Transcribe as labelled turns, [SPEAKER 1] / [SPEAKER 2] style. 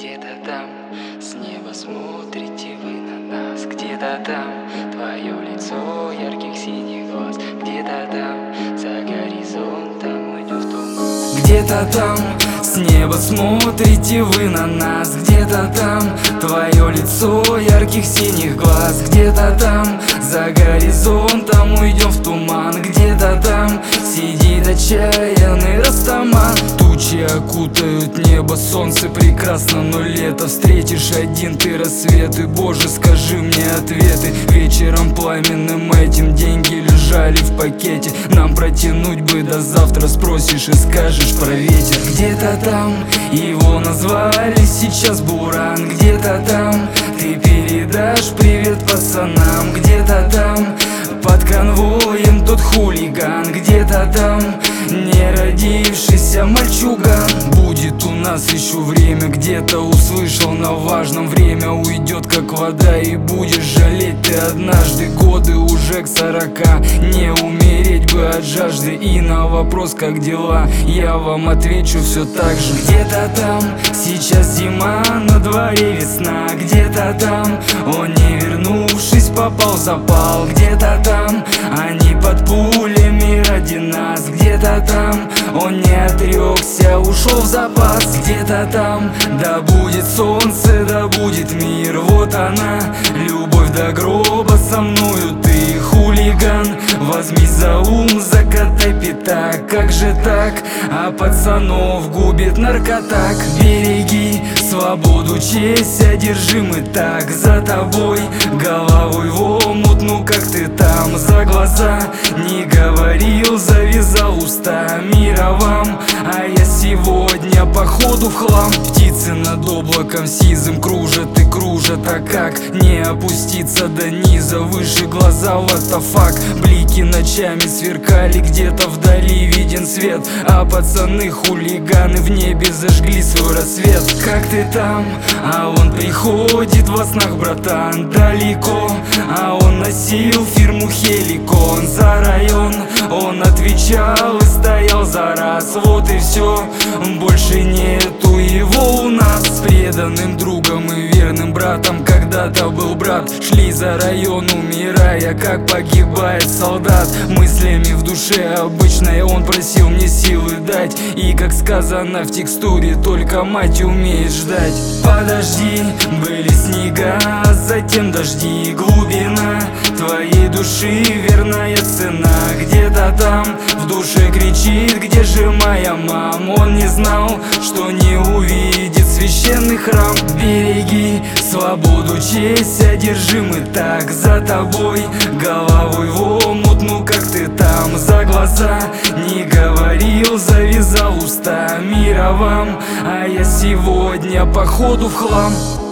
[SPEAKER 1] Где-то там с неба смотрите вы на нас. Где-то там твое лицо ярких синих глаз. Где-то там за горизонтом уйдет туман. Где-то там с неба смотрите вы на нас. Где-то там твое лицо ярких синих глаз. Где-то там за горизонтом уйдем в туман. Где-то там сидит отчаянный растаман. Тучи окутают небо, солнце прекрасно, но лето. Встретишь один ты рассвет, и, Боже, скажи мне ответы. Вечером пламенным этим деньги лежали в пакете. Нам протянуть бы до завтра, спросишь и скажешь про ветер. Где-то там его назвали сейчас Буран. Где-то там ты передашь привет пацанам. Где-то там под конвоем тот хулиган. Где-то там не родившийся мальчуган. Будет у нас еще время, где-то услышал на важном. Время уйдет как вода, и будешь жалеть ты однажды. Годы уже к 40, не умереть бы от жажды. И на вопрос как дела я вам отвечу все так же. Где-то там сейчас зима, на дворе весна. Где-то там он, не вернувшись, попал в запал. Где-то там они под пулями ради нас. Где-то там он не отрекся, ушел в запас. Где-то там да будет солнце, да будет мир. Вот она, любовь до гроба, со мною ты, хулиган. Возьмись за ум, закатай пятак. Как же так? А пацанов губит наркотак. Береги свободу, честь, одержимый так. За тобой головой в омут, ну как ты там? За глаза не говорил, завязал уста. Мира вам, а я сегодня походу в хлам. Птицы над облаком сизым кружат и кружат. А как не опуститься до низа? Выше глаза, what the fuck? Блики ночами сверкали, где-то вдали виден свет. А пацаны хулиганы в небе зажгли свой рассвет. Как ты там? А он приходит во снах, братан, далеко. А он носил фирму Хеликон. За район он отвечал и стоял за раз. Вот и все, больше нету его у нас. С преданным другом и верным братом когда-то был брат. Шли за район, умирая, как погибает солдат. Мыслями в душе обычной он просил мне силы дать. И как сказано в текстуре, только мать умеет ждать. Подожди, были снега, затем дожди. Глубина твоей души, верная цена. Где-то там в душе кричит, где же моя мама? Он не знал, что не увидит священный храм. Береги свободу, честь, одержимый так. За тобой головой в омут, ну как ты там? За глаза не говорил, завязал уста. Мира вам, а я сегодня походу в хлам.